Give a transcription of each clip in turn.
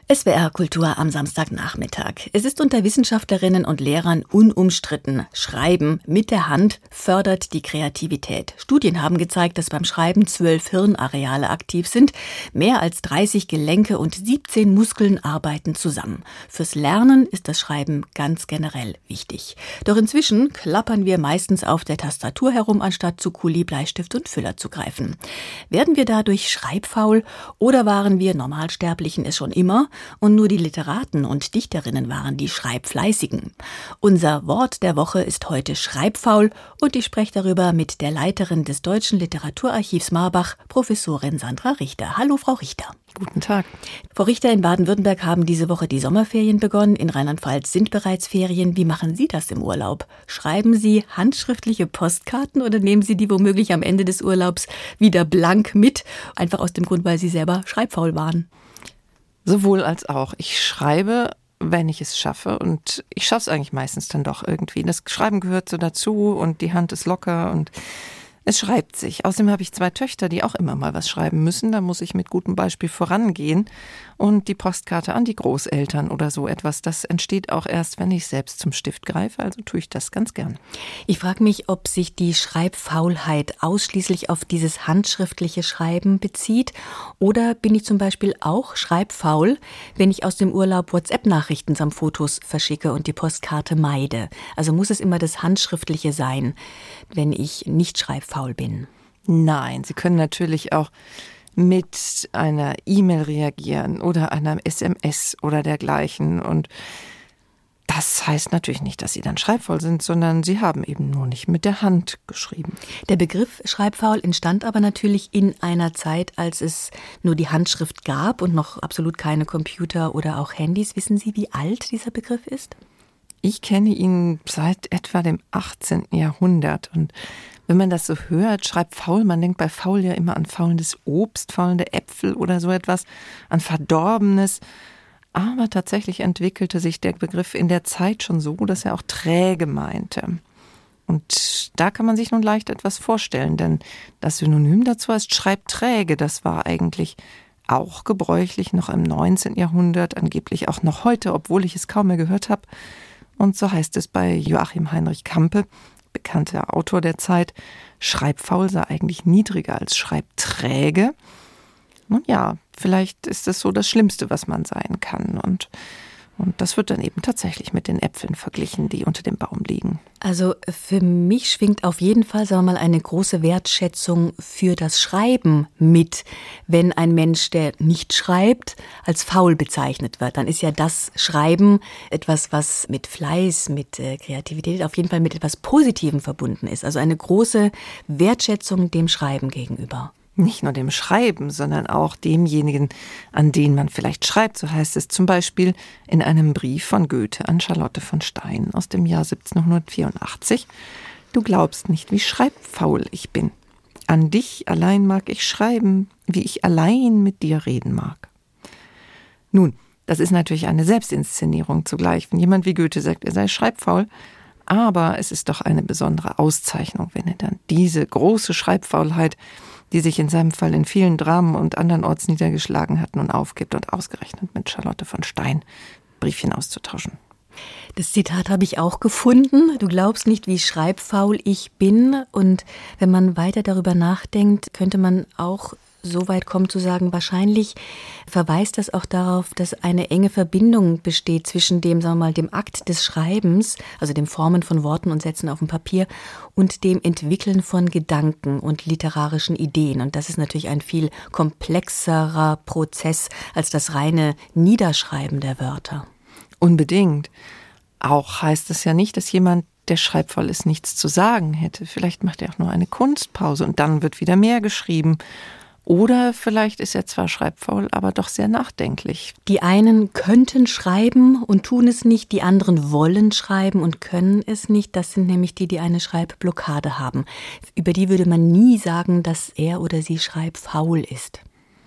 SWR Kultur am Samstagnachmittag. Es ist unter Wissenschaftlerinnen und Lehrern unumstritten. Schreiben mit der Hand fördert die Kreativität. Studien haben gezeigt, dass beim Schreiben 12 Hirnareale aktiv sind. Mehr als 30 Gelenke und 17 Muskeln arbeiten zusammen. Fürs Lernen ist das Schreiben ganz generell wichtig. Doch inzwischen klappern wir meistens auf der Tastatur herum, anstatt zu Kuli, Bleistift und Füller zu greifen. Werden wir dadurch schreibfaul oder waren wir Normalsterblichen es schon immer? Und nur die Literaten und Dichterinnen waren die Schreibfleißigen. Unser Wort der Woche ist heute schreibfaul und ich spreche darüber mit der Leiterin des Deutschen Literaturarchivs Marbach, Professorin Sandra Richter. Hallo, Frau Richter. Guten Tag. Frau Richter, in Baden-Württemberg haben diese Woche die Sommerferien begonnen. In Rheinland-Pfalz sind bereits Ferien. Wie machen Sie das im Urlaub? Schreiben Sie handschriftliche Postkarten oder nehmen Sie die womöglich am Ende des Urlaubs wieder blank mit? Einfach aus dem Grund, weil Sie selber schreibfaul waren. Sowohl als auch. Ich schreibe, wenn ich es schaffe, und ich schaffe es eigentlich meistens dann doch irgendwie. Das Schreiben gehört so dazu und die Hand ist locker und es schreibt sich. Außerdem habe ich 2 Töchter, die auch immer mal was schreiben müssen. Da muss ich mit gutem Beispiel vorangehen. Und die Postkarte an die Großeltern oder so etwas, das entsteht auch erst, wenn ich selbst zum Stift greife. Also tue ich das ganz gern. Ich frage mich, ob sich die Schreibfaulheit ausschließlich auf dieses handschriftliche Schreiben bezieht. Oder bin ich zum Beispiel auch schreibfaul, wenn ich aus dem Urlaub WhatsApp-Nachrichten samt Fotos verschicke und die Postkarte meide? Also muss es immer das Handschriftliche sein, wenn ich nicht schreibfaul bin? Nein, Sie können natürlich auch mit einer E-Mail reagieren oder einer SMS oder dergleichen. Und das heißt natürlich nicht, dass Sie dann schreibfaul sind, sondern Sie haben eben nur nicht mit der Hand geschrieben. Der Begriff schreibfaul entstand aber natürlich in einer Zeit, als es nur die Handschrift gab und noch absolut keine Computer oder auch Handys. Wissen Sie, wie alt dieser Begriff ist? Ich kenne ihn seit etwa dem 18. Jahrhundert. Und wenn man das so hört, schreibt faul, man denkt bei faul ja immer an faulendes Obst, faulende Äpfel oder so etwas, an Verdorbenes. Aber tatsächlich entwickelte sich der Begriff in der Zeit schon so, dass er auch träge meinte. Und da kann man sich nun leicht etwas vorstellen, denn das Synonym dazu heißt schreibträge. Das war eigentlich auch gebräuchlich noch im 19. Jahrhundert, angeblich auch noch heute, obwohl ich es kaum mehr gehört habe. Und so heißt es bei Joachim Heinrich Campe, bekannter Autor der Zeit, schreibfaul sei eigentlich niedriger als schreibträge. Nun ja, vielleicht ist es so das Schlimmste, was man sein kann. Und das wird dann eben tatsächlich mit den Äpfeln verglichen, die unter dem Baum liegen. Also für mich schwingt auf jeden Fall, sagen wir mal, eine große Wertschätzung für das Schreiben mit. Wenn ein Mensch, der nicht schreibt, als faul bezeichnet wird, dann ist ja das Schreiben etwas, was mit Fleiß, mit Kreativität, auf jeden Fall mit etwas Positivem verbunden ist. Also eine große Wertschätzung dem Schreiben gegenüber. Nicht nur dem Schreiben, sondern auch demjenigen, an den man vielleicht schreibt. So heißt es zum Beispiel in einem Brief von Goethe an Charlotte von Stein aus dem Jahr 1784. Du glaubst nicht, wie schreibfaul ich bin. An dich allein mag ich schreiben, wie ich allein mit dir reden mag. Nun, das ist natürlich eine Selbstinszenierung zugleich, wenn jemand wie Goethe sagt, er sei schreibfaul. Aber es ist doch eine besondere Auszeichnung, wenn er dann diese große Schreibfaulheit, die sich in seinem Fall in vielen Dramen und andernorts niedergeschlagen hat, nun aufgibt und ausgerechnet mit Charlotte von Stein Briefchen auszutauschen. Das Zitat habe ich auch gefunden. Du glaubst nicht, wie schreibfaul ich bin. Und wenn man weiter darüber nachdenkt, könnte man auch so weit kommen zu sagen, wahrscheinlich verweist das auch darauf, dass eine enge Verbindung besteht zwischen dem, sagen wir mal, dem Akt des Schreibens, also dem Formen von Worten und Sätzen auf dem Papier und dem Entwickeln von Gedanken und literarischen Ideen. Und das ist natürlich ein viel komplexerer Prozess als das reine Niederschreiben der Wörter. Unbedingt. Auch heißt es ja nicht, dass jemand, der schreibfaul ist, nichts zu sagen hätte. Vielleicht macht er auch nur eine Kunstpause und dann wird wieder mehr geschrieben. Oder vielleicht ist er zwar schreibfaul, aber doch sehr nachdenklich. Die einen könnten schreiben und tun es nicht, die anderen wollen schreiben und können es nicht. Das sind nämlich die, die eine Schreibblockade haben. Über die würde man nie sagen, dass er oder sie schreibfaul ist.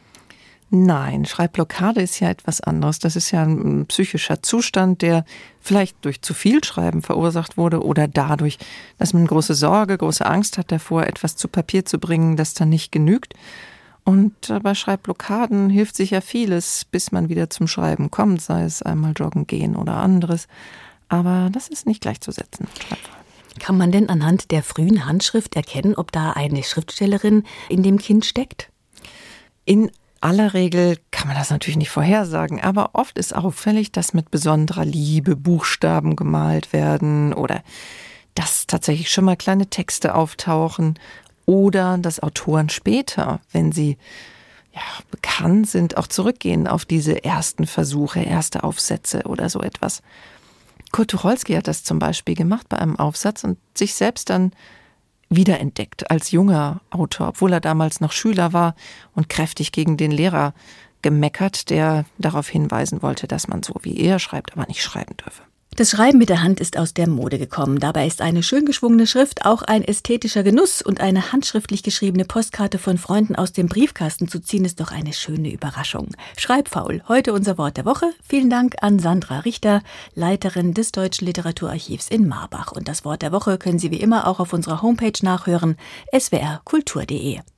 Nein, Schreibblockade ist ja etwas anderes. Das ist ja ein psychischer Zustand, der vielleicht durch zu viel Schreiben verursacht wurde oder dadurch, dass man große Sorge, große Angst hat davor, etwas zu Papier zu bringen, das dann nicht genügt. Und bei Schreibblockaden hilft sich ja vieles, bis man wieder zum Schreiben kommt, sei es einmal joggen gehen oder anderes. Aber das ist nicht gleichzusetzen. Kann man denn anhand der frühen Handschrift erkennen, ob da eine Schriftstellerin in dem Kind steckt? In aller Regel kann man das natürlich nicht vorhersagen, aber oft ist auffällig, dass mit besonderer Liebe Buchstaben gemalt werden oder dass tatsächlich schon mal kleine Texte auftauchen oder dass Autoren später, wenn sie bekannt sind, auch zurückgehen auf diese ersten Versuche, erste Aufsätze oder so etwas. Kurt Tucholsky hat das zum Beispiel gemacht bei einem Aufsatz und sich selbst dann wiederentdeckt als junger Autor, obwohl er damals noch Schüler war und kräftig gegen den Lehrer gemeckert, der darauf hinweisen wollte, dass man so wie er schreibt, aber nicht schreiben dürfe. Das Schreiben mit der Hand ist aus der Mode gekommen. Dabei ist eine schön geschwungene Schrift auch ein ästhetischer Genuss und eine handschriftlich geschriebene Postkarte von Freunden aus dem Briefkasten zu ziehen, ist doch eine schöne Überraschung. Schreibfaul, heute unser Wort der Woche. Vielen Dank an Sandra Richter, Leiterin des Deutschen Literaturarchivs in Marbach. Und das Wort der Woche können Sie wie immer auch auf unserer Homepage nachhören, swrkultur.de.